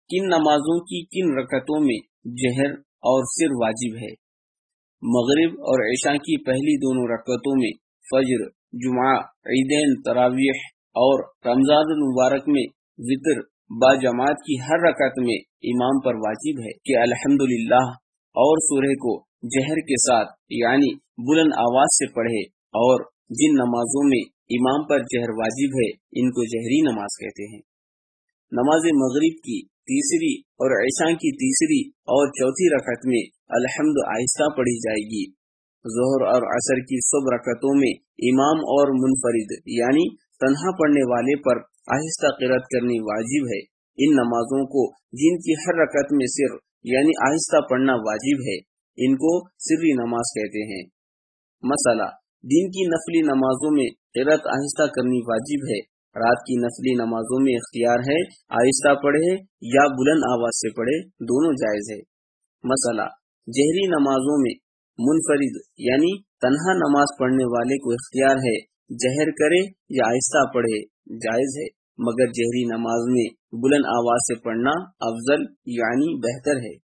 किन नमाजों की किन रकतों में जहर और सिर वाजिब है। मगरिब और इशा की पहली दोनों रकतों में फज्र, जुमा, ईदैन, तरावीह और रमजान मुबारक में वितर बाजमात की हर रकत में इमाम पर वाजिब है कि अल्हम्दुलिल्लाह और सूरह को जहर के साथ यानी बुलंद आवाज से पढ़े, और जिन नमाजों में इमाम पर जहर वाजिब है इनको जहरी नमाज कहते हैं। नमाज मगरिब की तीसरी और इशा की तीसरी और चौथी रकत में अल्हम्द आहिस्ता पढ़ी जाएगी। ज़ोहर और असर की सब रकतों में इमाम और मुनफरिद यानी तन्हा पढ़ने वाले पर आहिस्ता क़िरात करनी वाजिब है। इन नमाजों को जिनकी हर रकत में सिर यानी आहिस्ता पढ़ना वाजिब है, इनको सिर्री नमाज कहते हैं। मसला, दिन की नफली नमाजों में क़िरात आहिस्ता करनी वाजिब है। रात की नफली नमाजों में इख्तियार है आहिस्ता पढ़े या बुलंद आवाज से पढ़े, दोनों जायज है। मसला, जहरी नमाजों में मुनफरिद यानी तन्हा नमाज पढ़ने वाले को इख्तियार है जहर करे या आहिस्ता पढ़े, जायज है, मगर जहरी नमाज में बुलंद आवाज से पढ़ना अफजल यानी बेहतर है।